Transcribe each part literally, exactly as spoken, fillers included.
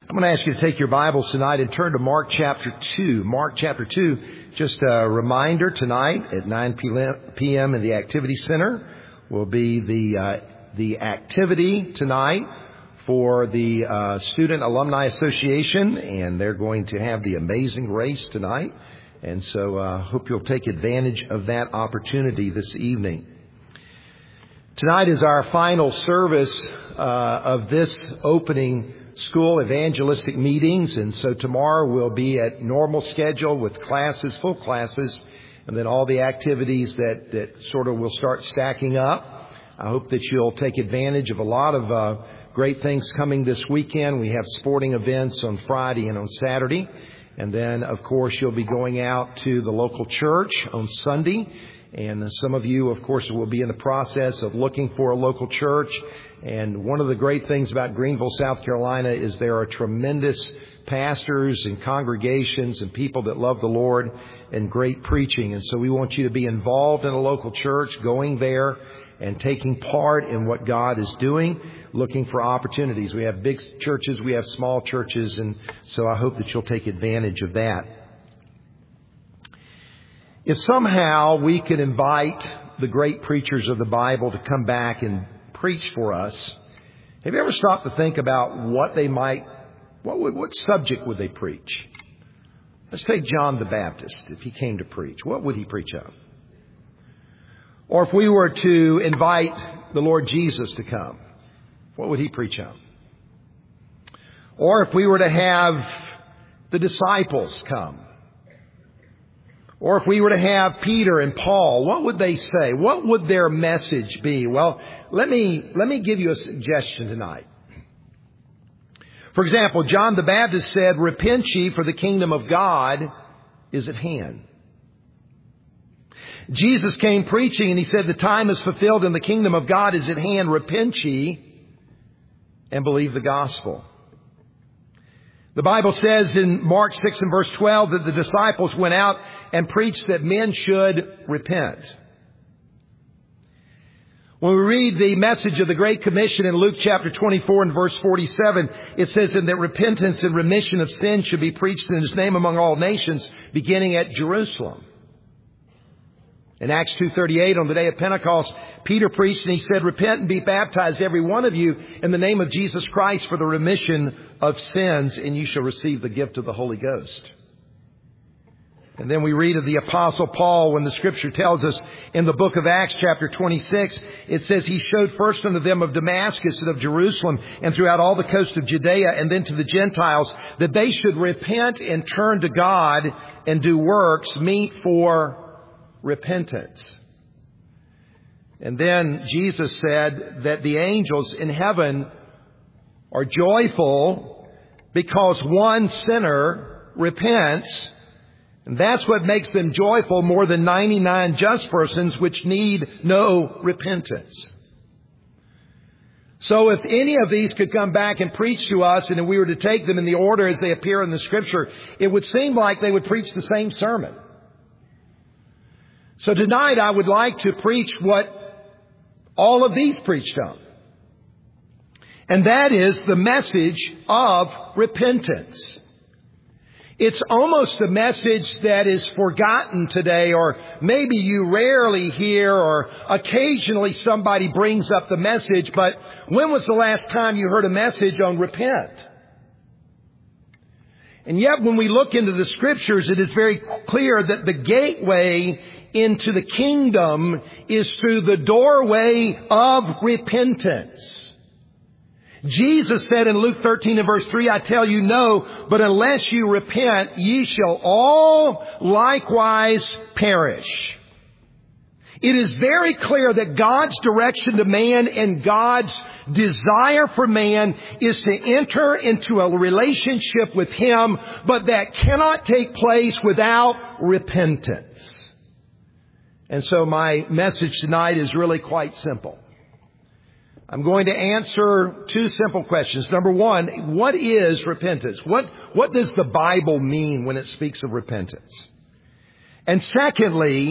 I'm going to ask you to take your Bibles tonight and turn to Mark chapter two. Mark chapter two, just a reminder, tonight at nine p.m. in the Activity Center will be the uh, the activity tonight for the uh, Student Alumni Association, and they're going to have the Amazing Race tonight. And so I uh, hope you'll take advantage of that opportunity this evening. Tonight is our final service uh, of this opening school evangelistic meetings, and so tomorrow we'll be at normal schedule with classes, full classes, and then all the activities that, that sort of will start stacking up. I hope that you'll take advantage of a lot of uh, great things coming this weekend. We have sporting events on Friday and on Saturday, and then of course you'll be going out to the local church on Sunday. And some of you, of course, will be in the process of looking for a local church. And one of the great things about Greenville, South Carolina, is there are tremendous pastors and congregations and people that love the Lord and great preaching. And so we want you to be involved in a local church, going there and taking part in what God is doing, looking for opportunities. We have big churches, we have small churches, and so I hope that you'll take advantage of that. If somehow we could invite the great preachers of the Bible to come back and preach for us, have you ever stopped to think about what they might, what would, what subject would they preach? Let's take John the Baptist. If he came to preach, what would he preach on? Or if we were to invite the Lord Jesus to come, what would he preach on? Or if we were to have the disciples come, or if we were to have Peter and Paul, what would they say? What would their message be? Well, let me, let me give you a suggestion tonight. For example, John the Baptist said, "Repent ye, for the kingdom of God is at hand." Jesus came preaching and he said, "The time is fulfilled and the kingdom of God is at hand. Repent ye and believe the gospel." The Bible says in Mark six and verse twelve that the disciples went out and preached that men should repent. When we read the message of the Great Commission in Luke chapter twenty-four and verse forty-seven, it says that repentance and remission of sin should be preached in His name among all nations, beginning at Jerusalem. In Acts two thirty-eight, on the day of Pentecost, Peter preached and he said, "Repent and be baptized, every one of you, in the name of Jesus Christ for the remission of sins, and you shall receive the gift of the Holy Ghost." And then we read of the Apostle Paul when the Scripture tells us in the book of Acts chapter twenty-six, it says, "He showed first unto them of Damascus and of Jerusalem and throughout all the coast of Judea and then to the Gentiles, that they should repent and turn to God and do works meet for repentance." And then Jesus said that the angels in heaven are joyful because one sinner repents. And that's what makes them joyful more than ninety-nine just persons which need no repentance. So if any of these could come back and preach to us, and if we were to take them in the order as they appear in the Scripture, it would seem like they would preach the same sermon. So tonight I would like to preach what all of these preached on. And that is the message of repentance. It's almost a message that is forgotten today, or maybe you rarely hear, or occasionally somebody brings up the message, but when was the last time you heard a message on repent? And yet when we look into the Scriptures, it is very clear that the gateway into the kingdom is through the doorway of repentance. Jesus said in Luke thirteen and verse three, "I tell you no, but unless you repent, ye shall all likewise perish." It is very clear that God's direction to man and God's desire for man is to enter into a relationship with Him, but that cannot take place without repentance. And so my message tonight is really quite simple. I'm going to answer two simple questions. Number one, what is repentance? What, what does the Bible mean when it speaks of repentance? And secondly,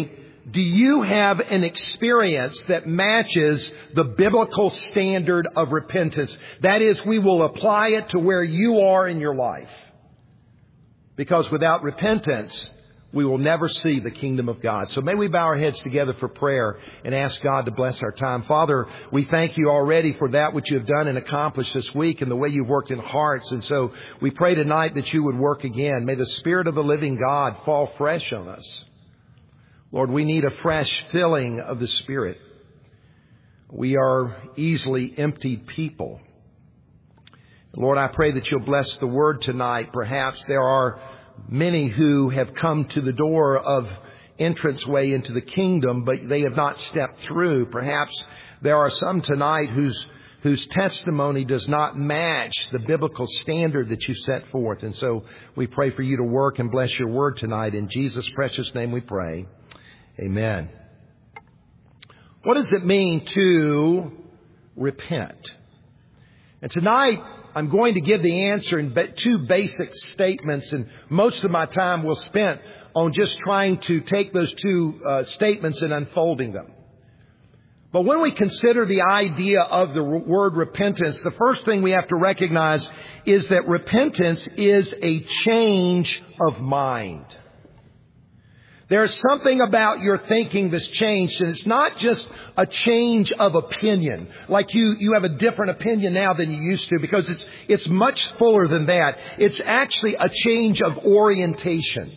Do you have an experience that matches the biblical standard of repentance? That is, we will apply it to where you are in your life. Because without repentance, we will never see the kingdom of God. So may we bow our heads together for prayer and ask God to bless our time. Father, we thank you already for that which you have done and accomplished this week and the way you've worked in hearts. And so we pray tonight that you would work again. May the Spirit of the living God fall fresh on us. Lord, we need a fresh filling of the Spirit. We are easily emptied people. Lord, I pray that you'll bless the word tonight. Perhaps there are many who have come to the door of entranceway into the kingdom, but they have not stepped through. Perhaps there are some tonight whose whose testimony does not match the biblical standard that you set forth. And so we pray for you to work and bless your word tonight. In Jesus' precious name we pray. Amen. What does it mean to repent? And tonight, I'm going to give the answer in two basic statements, and most of my time will spent on just trying to take those two uh, statements and unfolding them. But when we consider the idea of the word repentance, the first thing we have to recognize is that repentance is a change of mind. There's something about your thinking that's changed, and it's not just a change of opinion, like you, you have a different opinion now than you used to, because it's, it's much fuller than that. It's actually a change of orientation.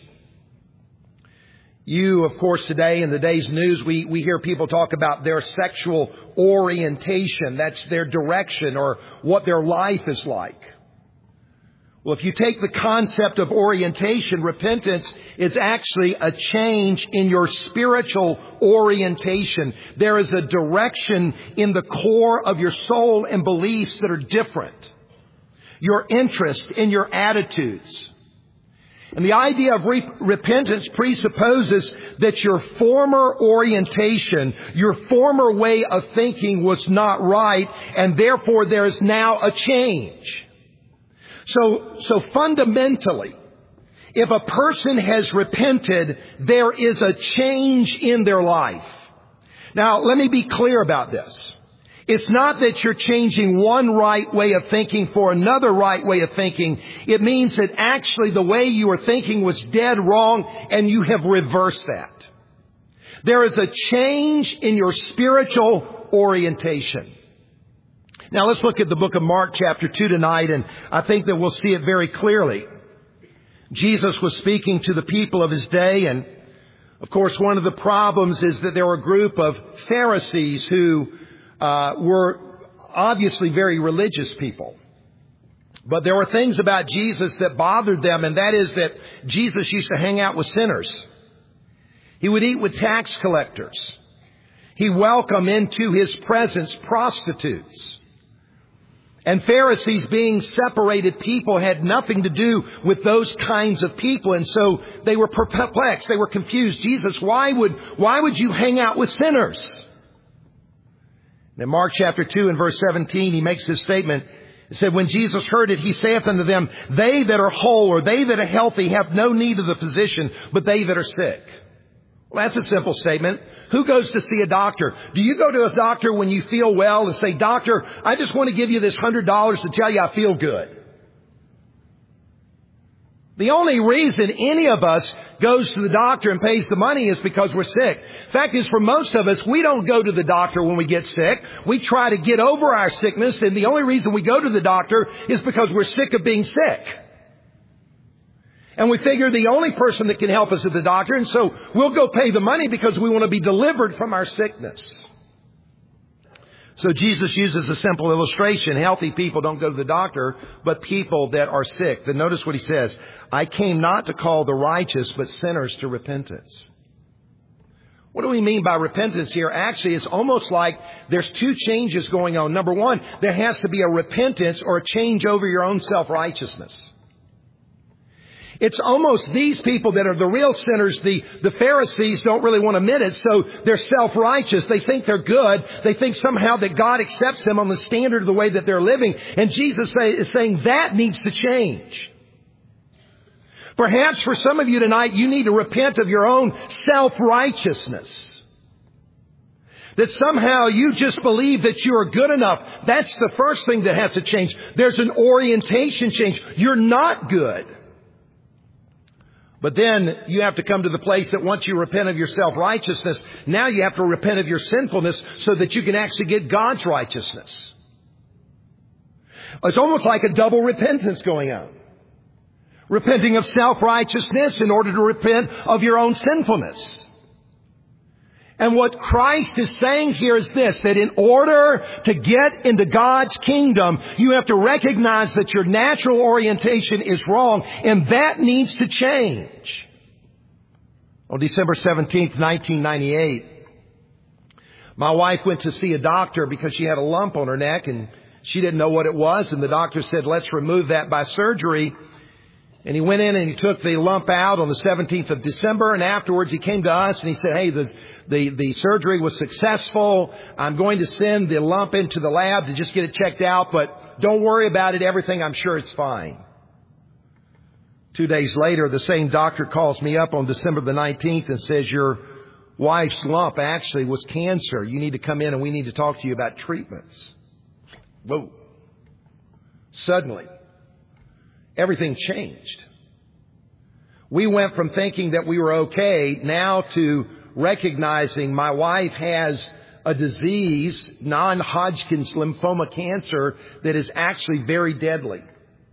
You, of course, today in the day's news, we, we hear people talk about their sexual orientation. That's their direction or what their life is like. Well, if you take the concept of orientation, repentance is actually a change in your spiritual orientation. There is a direction in the core of your soul and beliefs that are different. Your interest in your attitudes. And the idea of re- repentance presupposes that your former orientation, your former way of thinking was not right, and therefore there is now a change. So, so fundamentally, if a person has repented, there is a change in their life. Now, let me be clear about this. It's not that you're changing one right way of thinking for another right way of thinking. It means that actually the way you were thinking was dead wrong, and you have reversed that. There is a change in your spiritual orientation. Now let's look at the book of Mark chapter two tonight, and I think that we'll see it very clearly. Jesus was speaking to the people of his day, and of course one of the problems is that there were a group of Pharisees who uh, were obviously very religious people. But there were things about Jesus that bothered them, and that is that Jesus used to hang out with sinners. He would eat with tax collectors. He welcomed into his presence prostitutes. And Pharisees, being separated people, had nothing to do with those kinds of people. And so they were perplexed. They were confused. Jesus, why would, why would you hang out with sinners? In Mark chapter two and verse seventeen, he makes this statement. It said, when Jesus heard it, he saith unto them, they that are whole or they that are healthy have no need of the physician, but they that are sick. Well, that's a simple statement. Who goes to see a doctor? Do you go to a doctor when you feel well and say, doctor, I just want to give you this hundred dollars to tell you I feel good? The only reason any of us goes to the doctor and pays the money is because we're sick. Fact is, for most of us, we don't go to the doctor when we get sick. We try to get over our sickness, and the only reason we go to the doctor is because we're sick of being sick. And we figure the only person that can help us is the doctor, and so we'll go pay the money because we want to be delivered from our sickness. So Jesus uses a simple illustration. Healthy people don't go to the doctor, but people that are sick. Then notice what he says. I came not to call the righteous, but sinners to repentance. What do we mean by repentance here? Actually, it's almost like there's two changes going on. Number one, there has to be a repentance or a change over your own self-righteousness. It's almost these people that are the real sinners. The, the Pharisees don't really want to admit it, so they're self-righteous. They think they're good. They think somehow that God accepts them on the standard of the way that they're living. And Jesus say, is saying that needs to change. Perhaps for some of you tonight, you need to repent of your own self-righteousness. That somehow you just believe that you are good enough. That's the first thing that has to change. There's an orientation change. You're not good. But then you have to come to the place that once you repent of your self-righteousness, now you have to repent of your sinfulness so that you can actually get God's righteousness. It's almost like a double repentance going on. Repenting of self-righteousness in order to repent of your own sinfulness. And what Christ is saying here is this, that in order to get into God's kingdom, you have to recognize that your natural orientation is wrong, and that needs to change. On December seventeenth, nineteen ninety-eight, my wife went to see a doctor because she had a lump on her neck, and she didn't know what it was, and the doctor said, let's remove that by surgery. And he went in and he took the lump out on the seventeenth of December, and afterwards he came to us and he said, hey, the The, the surgery was successful. I'm going to send the lump into the lab to just get it checked out, but don't worry about it. Everything, I'm sure it's fine. Two days later, the same doctor calls me up on December the nineteenth and says, your wife's lump actually was cancer. You need to come in and we need to talk to you about treatments. Whoa. Suddenly, everything changed. We went from thinking that we were okay now to recognizing my wife has a disease, non-Hodgkin's lymphoma cancer, that is actually very deadly.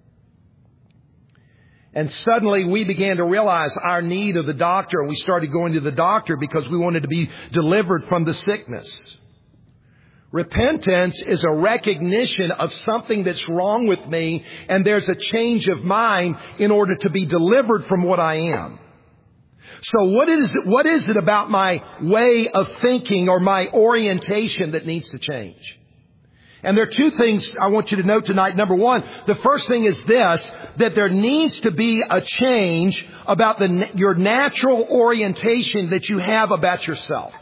And suddenly we began to realize our need of the doctor, and we started going to the doctor because we wanted to be delivered from the sickness. Repentance is a recognition of something that's wrong with me, and there's a change of mind in order to be delivered from what I am. So what is it, what is it about my way of thinking or my orientation that needs to change? And there are two things I want you to note tonight. Number one, the first thing is this, that there needs to be a change about the, your natural orientation that you have about yourself.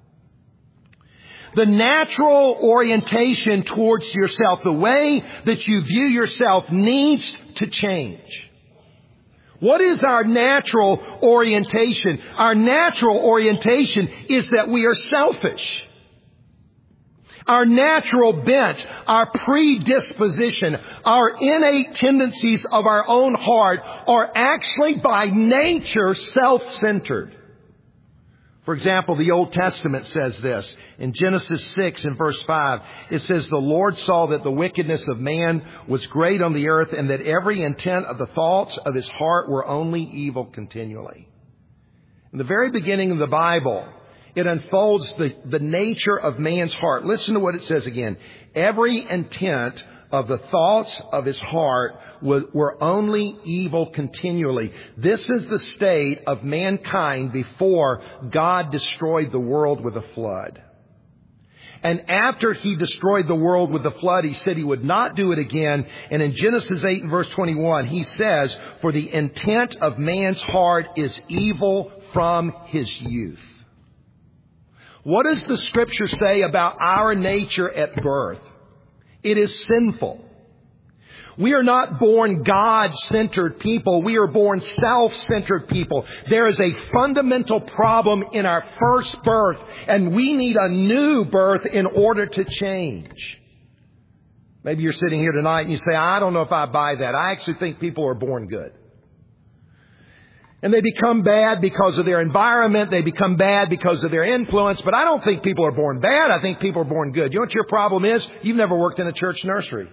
The natural orientation towards yourself, the way that you view yourself, needs to change. What is our natural orientation? Our natural orientation is that we are selfish. Our natural bent, our predisposition, our innate tendencies of our own heart are actually by nature self-centered. For example, the Old Testament says this. In Genesis six and verse five, it says, the Lord saw that the wickedness of man was great on the earth, and that every intent of the thoughts of his heart were only evil continually. In the very beginning of the Bible, it unfolds the, the nature of man's heart. Listen to what it says again. Every intent of the thoughts of his heart were only evil continually. This is the state of mankind before God destroyed the world with a flood. And after he destroyed the world with the flood, he said he would not do it again. And in Genesis eight and verse twenty-one, he says, for the intent of man's heart is evil from his youth. What does the Scripture say about our nature at birth? It is sinful. We are not born God-centered people. We are born self-centered people. There is a fundamental problem in our first birth, and we need a new birth in order to change. Maybe you're sitting here tonight and you say, I don't know if I buy that. I actually think people are born good. And they become bad because of their environment. They become bad because of their influence. But I don't think people are born bad. I think people are born good. You know what your problem is? You've never worked in a church nursery.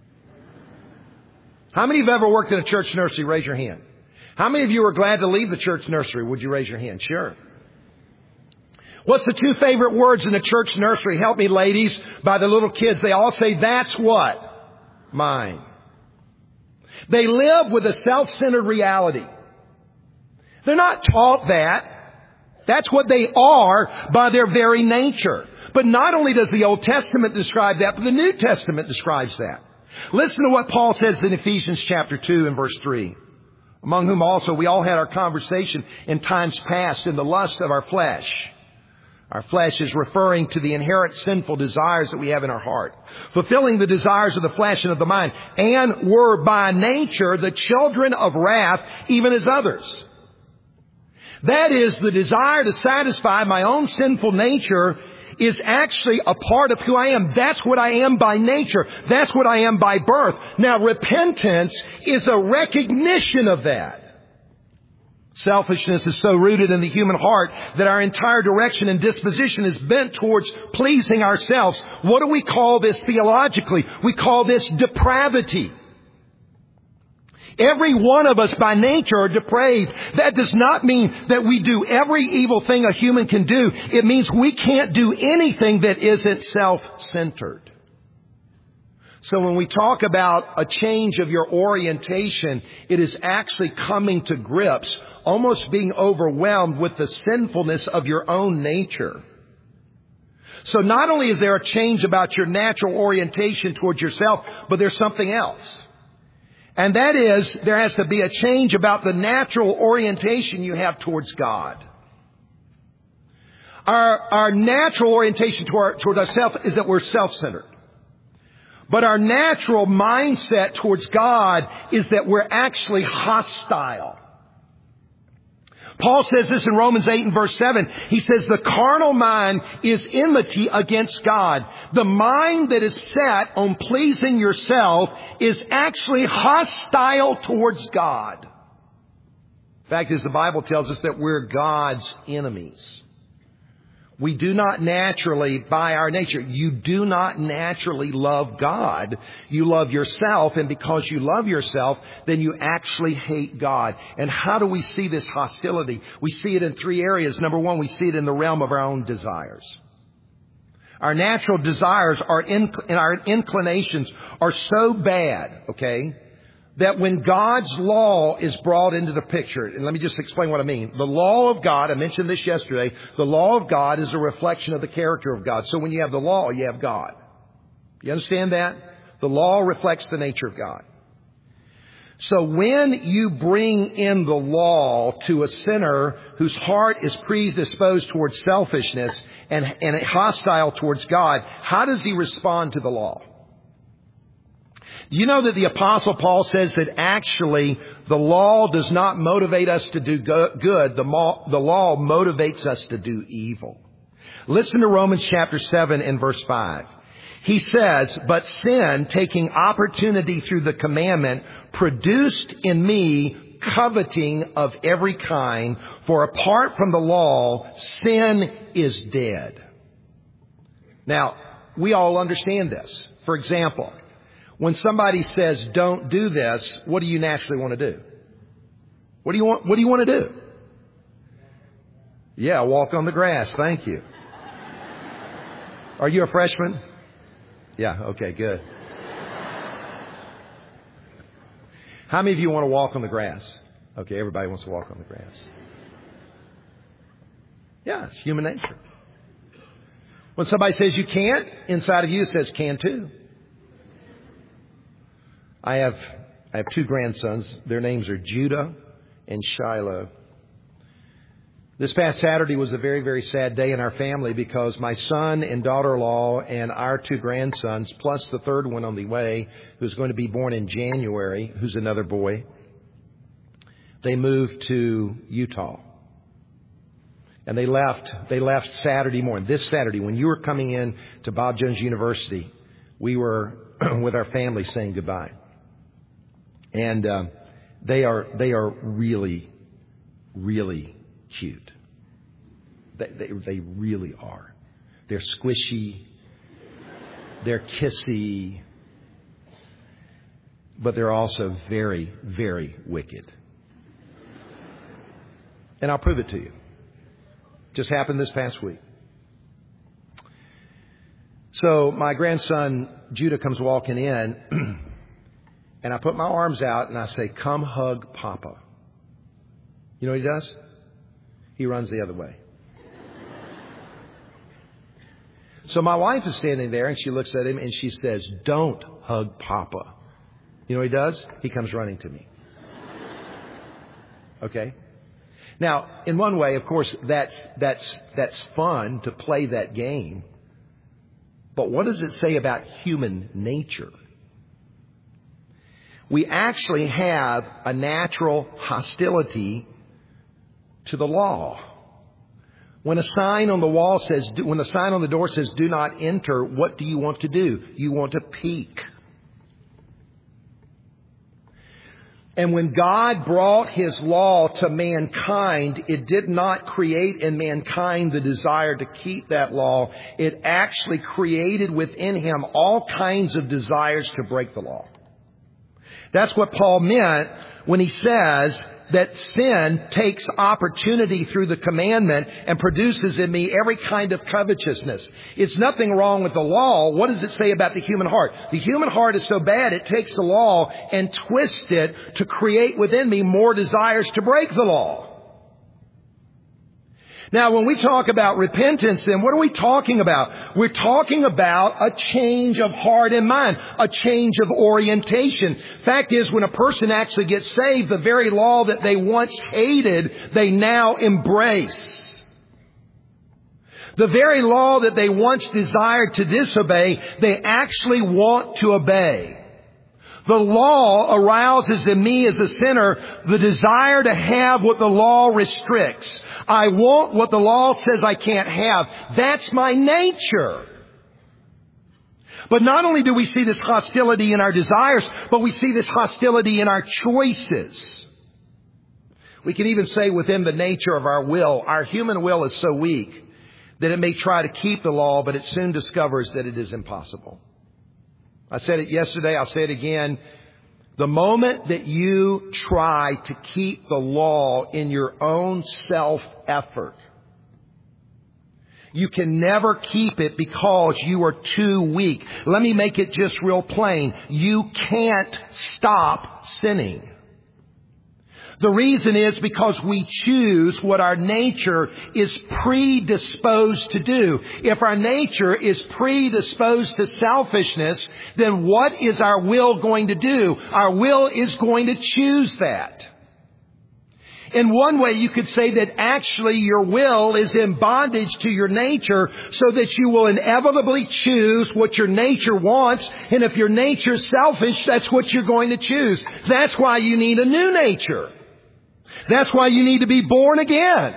How many of you have ever worked in a church nursery? Raise your hand. How many of you are glad to leave the church nursery? Would you raise your hand? Sure. What's the two favorite words in the church nursery? Help me, ladies. By the little kids, they all say, that's what? Mine. They live with a self-centered reality. They're not taught that. That's what they are by their very nature. But not only does the Old Testament describe that, but the New Testament describes that. Listen to what Paul says in Ephesians chapter two and verse three. Among whom also we all had our conversation in times past in the lust of our flesh, Our flesh is referring to the inherent sinful desires that we have in our heart. Fulfilling the desires of the flesh and of the mind. And were by nature the children of wrath, even as others. That is, the desire to satisfy my own sinful nature is actually a part of who I am. That's what I am by nature. That's what I am by birth. Now, repentance is a recognition of that. Selfishness is so rooted in the human heart that our entire direction and disposition is bent towards pleasing ourselves. What do we call this theologically? We call this depravity. Every one of us by nature are depraved. That does not mean that we do every evil thing a human can do. It means we can't do anything that isn't self-centered. So when we talk about a change of your orientation, it is actually coming to grips, almost being overwhelmed with the sinfulness of your own nature. So not only is there a change about your natural orientation towards yourself, but there's something else. And that is, there has to be a change about the natural orientation you have towards God. Our, our natural orientation toward, towards ourselves is that we're self-centered. But our natural mindset towards God is that we're actually hostile. Paul says this in Romans eight and verse seven. He says, the carnal mind is enmity against God. The mind that is set on pleasing yourself is actually hostile towards God. The fact is, the Bible tells us that we're God's enemies. We do not naturally, by our nature, you do not naturally love God. You love yourself, and because you love yourself, then you actually hate God. And how do we see this hostility? We see it in three areas. Number one, we see it in the realm of our own desires. Our natural desires, our in, and our inclinations are so bad, okay, that when God's law is brought into the picture, and let me just explain what I mean. The law of God, I mentioned this yesterday, the law of God is a reflection of the character of God. So when you have the law, you have God. You understand that? The law reflects the nature of God. So when you bring in the law to a sinner whose heart is predisposed towards selfishness and, and hostile towards God, how does he respond to the law? Do you know that the Apostle Paul says that actually the law does not motivate us to do good. The law motivates us to do evil. Listen to Romans chapter seven and verse five. He says, but sin, taking opportunity through the commandment, produced in me coveting of every kind. For apart from the law, sin is dead. Now, we all understand this. For example, when somebody says, don't do this, what do you naturally want to do? What do you want, what do you want to do? Yeah, walk on the grass. Thank you. Are you a freshman? Yeah, okay, good. How many of you want to walk on the grass? Okay, everybody wants to walk on the grass. Yeah, it's human nature. When somebody says you can't, inside of you it says can too. I have I have two grandsons. Their names are Judah and Shiloh. This past Saturday was a very, very sad day in our family because my son and daughter-in-law and our two grandsons, plus the third one on the way, who's going to be born in January, who's another boy, they moved to Utah. And they left, they left Saturday morning. This Saturday, when you were coming in to Bob Jones University, we were with our family saying goodbye. And uh, they are they are really, really cute. They, they they really are. They're squishy. They're kissy. But they're also very, very wicked. And I'll prove it to you. Just happened this past week. So my grandson Judah comes walking in. And I put my arms out and I say, come hug Papa. You know what he does? He runs the other way. So my wife is standing there and she looks at him and she says, don't hug Papa. You know what he does? He comes running to me. Okay? Now, in one way, of course, that's, that's, that's fun to play that game. But what does it say about human nature? We actually have a natural hostility to the law. When a sign on the wall says, when the sign on the door says, do not enter, what do you want to do? You want to peek. And when God brought His law to mankind, it did not create in mankind the desire to keep that law. It actually created within him all kinds of desires to break the law. That's what Paul meant when he says that sin takes opportunity through the commandment and produces in me every kind of covetousness. It's nothing wrong with the law. What does it say about the human heart? The human heart is so bad it takes the law and twists it to create within me more desires to break the law. Now, when we talk about repentance, then what are we talking about? We're talking about a change of heart and mind, a change of orientation. Fact is, when a person actually gets saved, the very law that they once hated, they now embrace. The very law that they once desired to disobey, they actually want to obey. The law arouses in me as a sinner the desire to have what the law restricts. I want what the law says I can't have. That's my nature. But not only do we see this hostility in our desires, but we see this hostility in our choices. We can even say within the nature of our will, our human will is so weak that it may try to keep the law, but it soon discovers that it is impossible. I said it yesterday, I'll say it again. The moment that you try to keep the law in your own self-effort, you can never keep it because you are too weak. Let me make it just real plain. You can't stop sinning. The reason is because we choose what our nature is predisposed to do. If our nature is predisposed to selfishness, then what is our will going to do? Our will is going to choose that. In one way, you could say that actually your will is in bondage to your nature so that you will inevitably choose what your nature wants. And if your nature is selfish, that's what you're going to choose. That's why you need a new nature. That's why you need to be born again.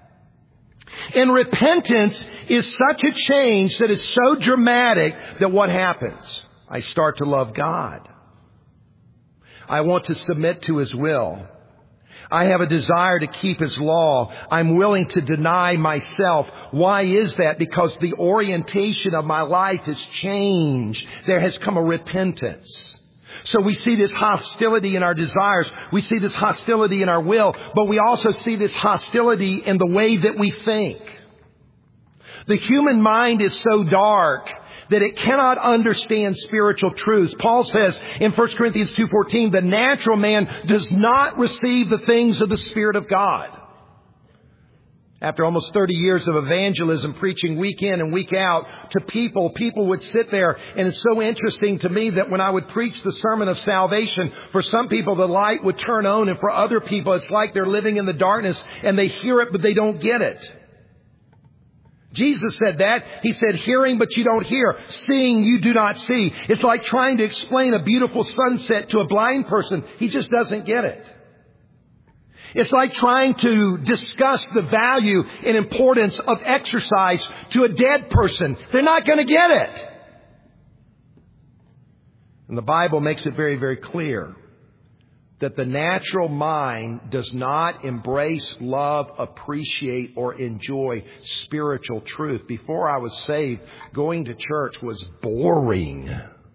And repentance is such a change that is so dramatic that what happens? I start to love God. I want to submit to His will. I have a desire to keep His law. I'm willing to deny myself. Why is that? Because the orientation of my life has changed. There has come a repentance. So we see this hostility in our desires. We see this hostility in our will. But we also see this hostility in the way that we think. The human mind is so dark that it cannot understand spiritual truths. Paul says in First Corinthians two fourteen, the natural man does not receive the things of the Spirit of God. After almost thirty years of evangelism, preaching week in and week out to people, people would sit there. And it's so interesting to me that when I would preach the sermon of salvation, for some people the light would turn on, and for other people it's like they're living in the darkness and they hear it but they don't get it. Jesus said that. He said, hearing but you don't hear, seeing you do not see. It's like trying to explain a beautiful sunset to a blind person. He just doesn't get it. It's like trying to discuss the value and importance of exercise to a dead person. They're not going to get it. And the Bible makes it very, very clear that the natural mind does not embrace, love, appreciate, or enjoy spiritual truth. Before I was saved, going to church was boring.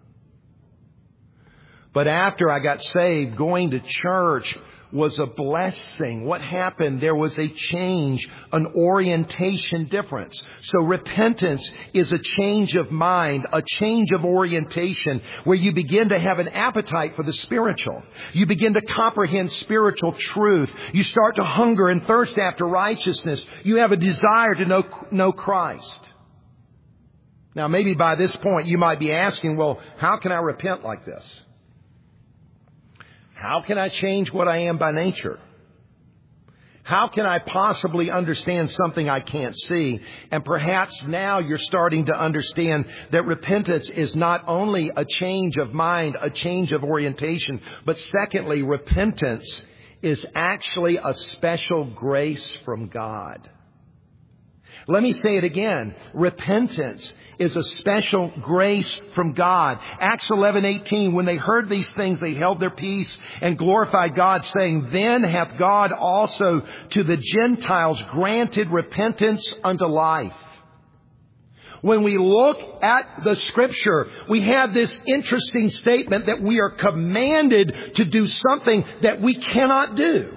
But after I got saved, going to church was a blessing. What happened? There was a change, an orientation difference. So repentance is a change of mind, a change of orientation, where you begin to have an appetite for the spiritual. You begin to comprehend spiritual truth. You start to hunger and thirst after righteousness. You have a desire to know, know Christ. Now, maybe by this point you might be asking, well, how can I repent like this? How can I change what I am by nature? How can I possibly understand something I can't see? And perhaps now you're starting to understand that repentance is not only a change of mind, a change of orientation, but secondly, repentance is actually a special grace from God. Let me say it again. Repentance is a special grace from God. Acts eleven eighteen, when they heard these things, they held their peace and glorified God, saying, Then hath God also to the Gentiles granted repentance unto life. When we look at the Scripture, we have this interesting statement that we are commanded to do something that we cannot do.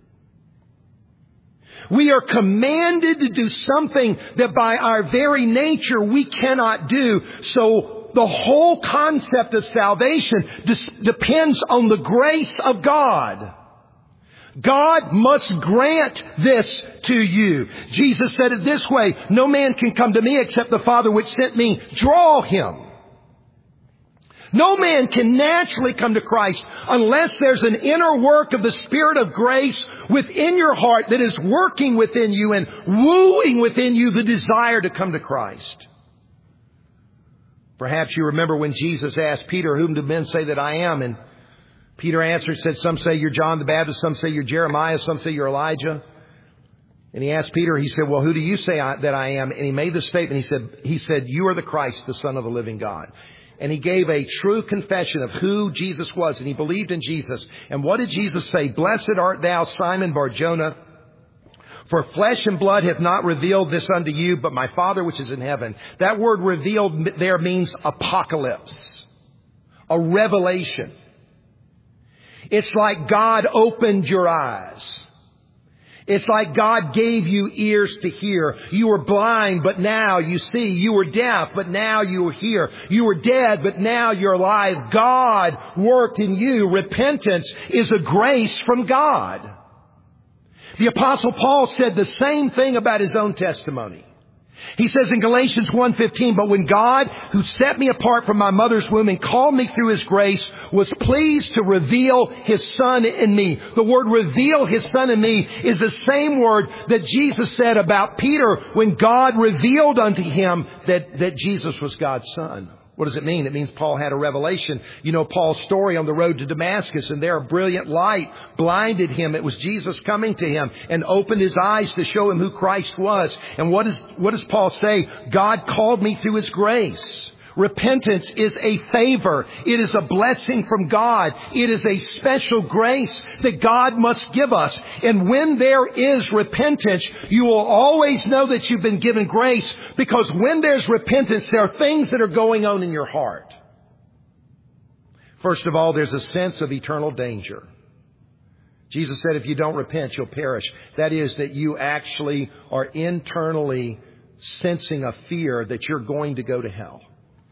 We are commanded to do something that by our very nature we cannot do. So the whole concept of salvation depends on the grace of God. God must grant this to you. Jesus said it this way, no man can come to me except the Father which sent me draw him. No man can naturally come to Christ unless there's an inner work of the Spirit of grace within your heart that is working within you and wooing within you the desire to come to Christ. Perhaps you remember when Jesus asked Peter, whom do men say that I am? And Peter answered, said, some say you're John the Baptist, some say you're Jeremiah, some say you're Elijah. And he asked Peter, he said, well, who do you say I, that I am? And he made this statement. He said, he said, you are the Christ, the Son of the living God. And he gave a true confession of who Jesus was. And he believed in Jesus. And what did Jesus say? Blessed art thou, Simon Bar-Jonah, for flesh and blood hath not revealed this unto you, but my Father which is in heaven. That word revealed there means apocalypse, a revelation. It's like God opened your eyes. It's like God gave you ears to hear. You were blind, but now you see. You were deaf, but now you hear. You were dead, but now you're alive. God worked in you. Repentance is a grace from God. The Apostle Paul said the same thing about his own testimony. He says in Galatians one fifteen, but when God, who set me apart from my mother's womb and called me through His grace, was pleased to reveal His Son in me. The word reveal His Son in me is the same word that Jesus said about Peter when God revealed unto him that, that Jesus was God's Son. What does it mean? It means Paul had a revelation. You know Paul's story on the road to Damascus, and there a brilliant light blinded him. It was Jesus coming to him and opened his eyes to show him who Christ was. And what is, what does Paul say? God called me through His grace. Repentance is a favor. It is a blessing from God. It is a special grace that God must give us. And when there is repentance, you will always know that you've been given grace, because when there's repentance, there are things that are going on in your heart. First of all, there's a sense of eternal danger. Jesus said, if you don't repent, you'll perish. That is, that you actually are internally sensing a fear that you're going to go to hell.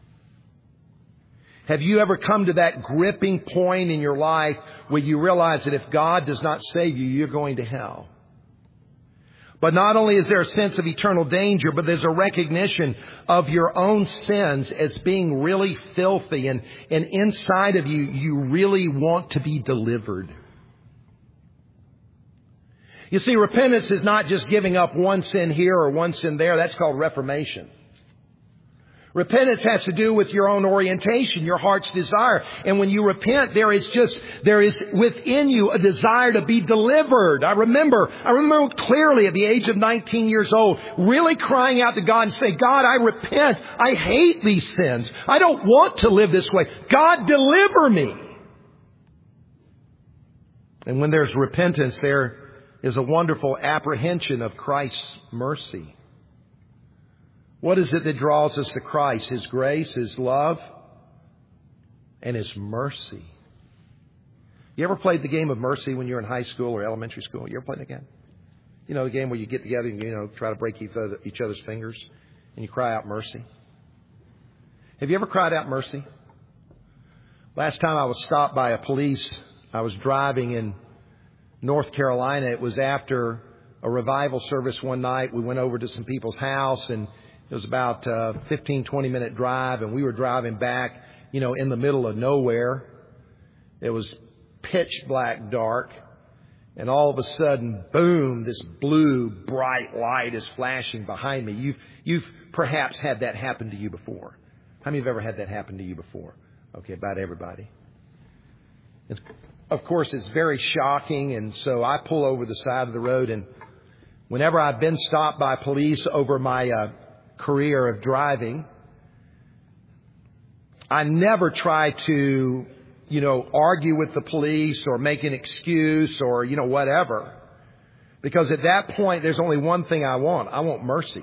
Have you ever come to that gripping point in your life where you realize that if God does not save you, you're going to hell? But not only is there a sense of eternal danger, but there's a recognition of your own sins as being really filthy. And, and inside of you, you really want to be delivered. You see, repentance is not just giving up one sin here or one sin there. That's called reformation. Repentance has to do with your own orientation, your heart's desire. And when you repent, there is just, there is within you a desire to be delivered. I remember, I remember clearly at the age of nineteen years old, really crying out to God and saying, God, I repent. I hate these sins. I don't want to live this way. God, deliver me. And when there's repentance, there is a wonderful apprehension of Christ's mercy. What is it that draws us to Christ? His grace, His love, and His mercy. You ever played the game of mercy when you were in high school or elementary school? You ever played that game? You know, the game where you get together and, you know, try to break each other's fingers and you cry out mercy. Have you ever cried out mercy? Last time I was stopped by a police, I was driving in North Carolina. It was after a revival service one night. We went over to some people's house, and it was about a fifteen, twenty minute drive, and we were driving back, you know, in the middle of nowhere. It was pitch black dark. And all of a sudden, boom, this blue bright light is flashing behind me. You've, you've perhaps had that happen to you before. How many have ever had that happen to you before? Okay, about everybody. It's, of course, it's very shocking. And so I pull over the side of the road. And whenever I've been stopped by police over my uh, career of driving, I never try to, you know, argue with the police or make an excuse or, you know, whatever. Because at that point, there's only one thing I want. I want mercy.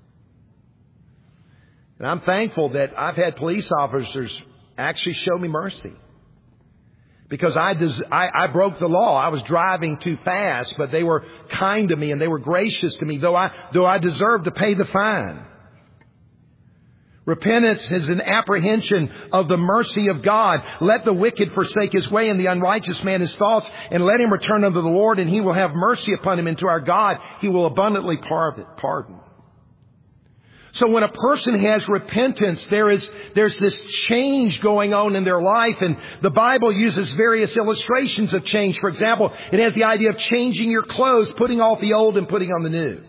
And I'm thankful that I've had police officers actually show me mercy. Because I, des- I, I broke the law. I was driving too fast, but they were kind to me and they were gracious to me, though I, though I deserved to pay the fine. Repentance is an apprehension of the mercy of God. Let the wicked forsake his way and the unrighteous man his thoughts, and let him return unto the Lord, and he will have mercy upon him, and to our God he will abundantly pardon. So when a person has repentance, there is, there's this change going on in their life, and the Bible uses various illustrations of change. For example, it has the idea of changing your clothes, putting off the old and putting on the new.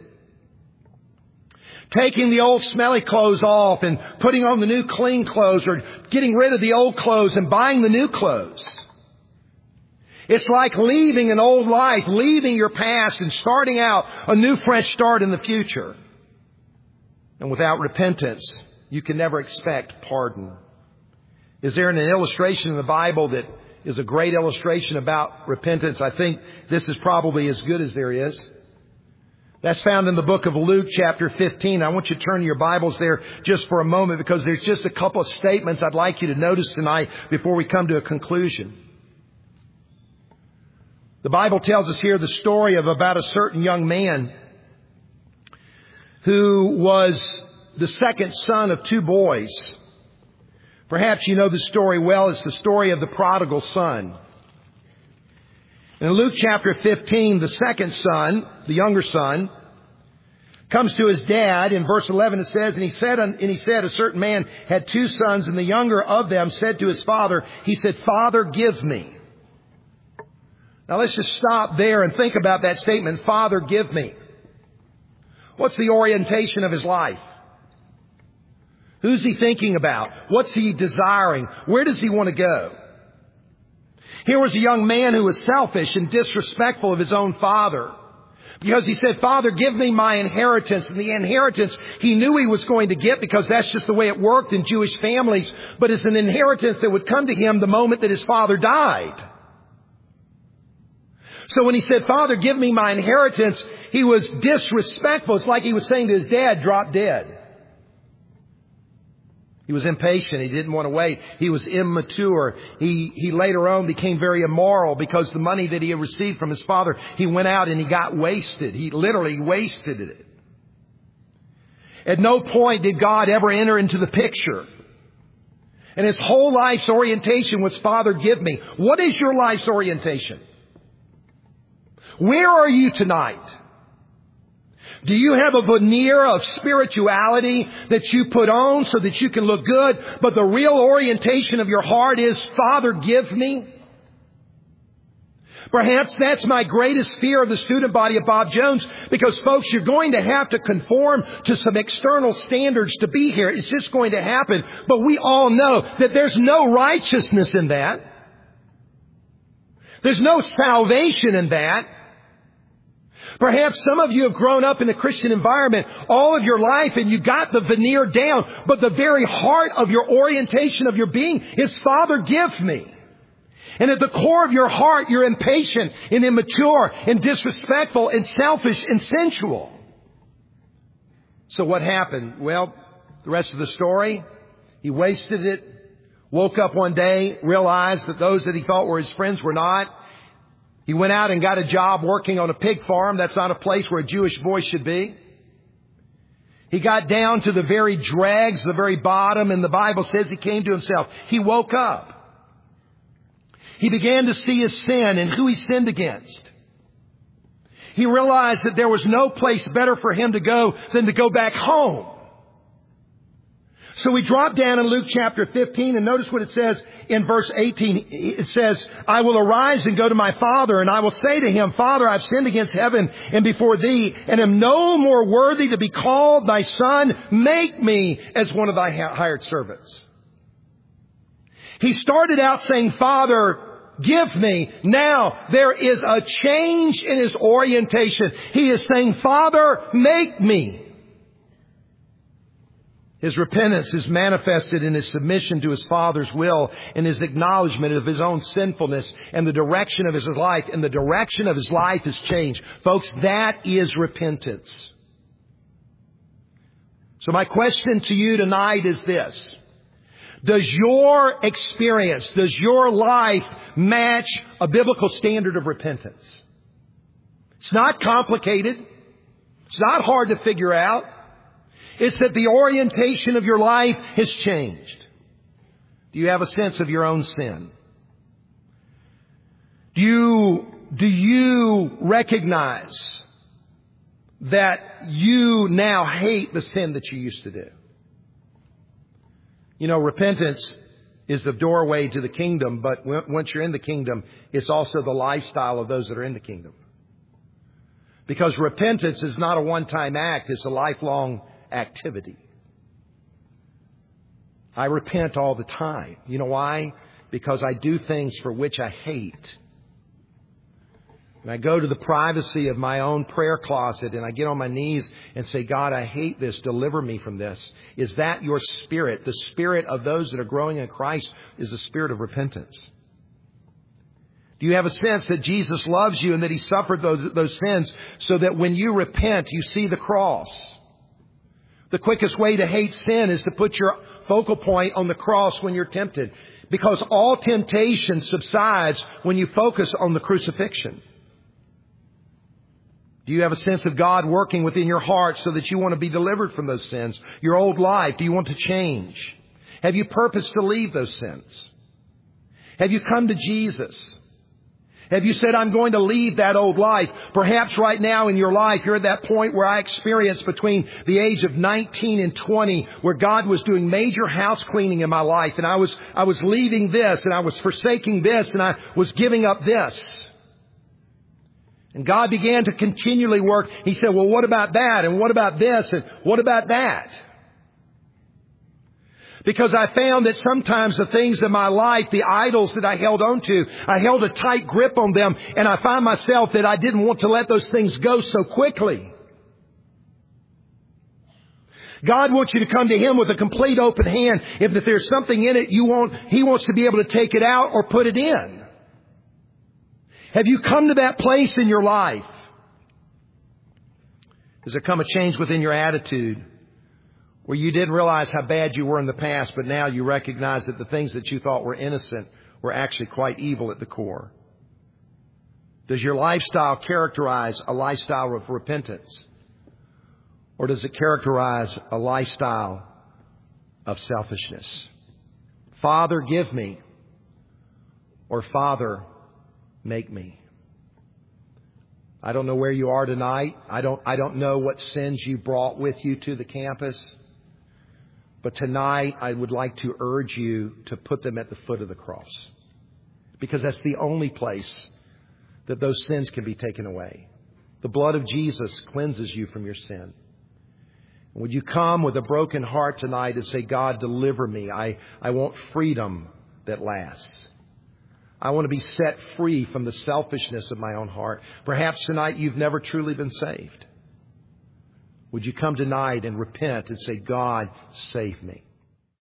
Taking the old smelly clothes off and putting on the new clean clothes, or getting rid of the old clothes and buying the new clothes. It's like leaving an old life, leaving your past and starting out a new fresh start in the future. And without repentance, you can never expect pardon. Is there an illustration in the Bible that is a great illustration about repentance? I think this is probably as good as there is. That's found in the book of Luke chapter fifteen. I want you to turn your Bibles there just for a moment, because there's just a couple of statements I'd like you to notice tonight before we come to a conclusion. The Bible tells us here the story of about a certain young man who was the second son of two boys. Perhaps you know the story well. It's the story of the prodigal son. In Luke chapter fifteen, the second son, the younger son, comes to his dad. In verse eleven it says, and he said, and he said, a certain man had two sons, and the younger of them said to his father, he said, Father, give me. Now let's just stop there and think about that statement, Father, give me. What's the orientation of his life? Who's he thinking about? What's he desiring? Where does he want to go? Here was a young man who was selfish and disrespectful of his own father, because he said, Father, give me my inheritance. And the inheritance he knew he was going to get, because that's just the way it worked in Jewish families. But it's an inheritance that would come to him the moment that his father died. So when he said, Father, give me my inheritance, he was disrespectful. It's like he was saying to his dad, drop dead. He was impatient. He didn't want to wait. He was immature. He, he later on became very immoral, because the money that he had received from his father, he went out and he got wasted. He literally wasted it. At no point did God ever enter into the picture. And his whole life's orientation was, Father, give me. What is your life's orientation? Where are you tonight? Do you have a veneer of spirituality that you put on so that you can look good, but the real orientation of your heart is, Father, give me? Perhaps that's my greatest fear of the student body of Bob Jones, because folks, you're going to have to conform to some external standards to be here. It's just going to happen. But we all know that there's no righteousness in that. There's no salvation in that. Perhaps some of you have grown up in a Christian environment all of your life, and you got the veneer down, but the very heart of your orientation of your being is, Father, give me. And at the core of your heart, you're impatient and immature and disrespectful and selfish and sensual. So what happened? Well, the rest of the story, he wasted it, woke up one day, realized that those that he thought were his friends were not. He went out and got a job working on a pig farm. That's not a place where a Jewish boy should be. He got down to the very dregs, the very bottom, and the Bible says he came to himself. He woke up. He began to see his sin and who he sinned against. He realized that there was no place better for him to go than to go back home. So we drop down in Luke chapter fifteen, and notice what it says in verse eighteen. It says, I will arise and go to my father, and I will say to him, Father, I've sinned against heaven and before thee, and am no more worthy to be called thy son. Make me as one of thy hired servants. He started out saying, Father, give me. Now there is a change in his orientation. He is saying, Father, make me. His repentance is manifested in his submission to his Father's will and his acknowledgement of his own sinfulness and the direction of his life. And the direction of his life has changed. Folks, that is repentance. So my question to you tonight is this. Does your experience, does your life match a biblical standard of repentance? It's not complicated. It's not hard to figure out. It's that the orientation of your life has changed. Do you have a sense of your own sin? Do you, do you recognize that you now hate the sin that you used to do? You know, repentance is the doorway to the kingdom, but once you're in the kingdom, it's also the lifestyle of those that are in the kingdom. Because repentance is not a one-time act, it's a lifelong activity. I repent all the time. You know why? Because I do things for which I hate. And I go to the privacy of my own prayer closet and I get on my knees and say, God, I hate this. Deliver me from this. Is that your spirit? The spirit of those that are growing in Christ is the spirit of repentance. Do you have a sense that Jesus loves you and that He suffered those, those sins so that when you repent, you see the cross? The quickest way to hate sin is to put your focal point on the cross when you're tempted. Because all temptation subsides when you focus on the crucifixion. Do you have a sense of God working within your heart so that you want to be delivered from those sins? Your old life, do you want to change? Have you purposed to leave those sins? Have you come to Jesus? Have you said, I'm going to leave that old life? Perhaps right now in your life, you're at that point where I experienced between the age of nineteen and twenty, where God was doing major house cleaning in my life. And I was, I was leaving this and I was forsaking this and I was giving up this. And God began to continually work. He said, well, what about that? And what about this? And what about that? Because I found that sometimes the things in my life, the idols that I held on to, I held a tight grip on them. And I find myself that I didn't want to let those things go so quickly. God wants you to come to Him with a complete open hand. If there's something in it you want, He wants to be able to take it out or put it in. Have you come to that place in your life? Has there come a change within your attitude? Where you didn't realize how bad you were in the past, but now you recognize that the things that you thought were innocent were actually quite evil at the core. Does your lifestyle characterize a lifestyle of repentance? Or does it characterize a lifestyle of selfishness? Father, give me. Or Father, make me. I don't know where you are tonight. I don't, I don't know what sins you brought with you to the campus. But tonight, I would like to urge you to put them at the foot of the cross. Because that's the only place that those sins can be taken away. The blood of Jesus cleanses you from your sin. And would you come with a broken heart tonight and say, God, deliver me. I, I want freedom that lasts. I want to be set free from the selfishness of my own heart. Perhaps tonight you've never truly been saved. Would you come tonight and repent and say, God, save me?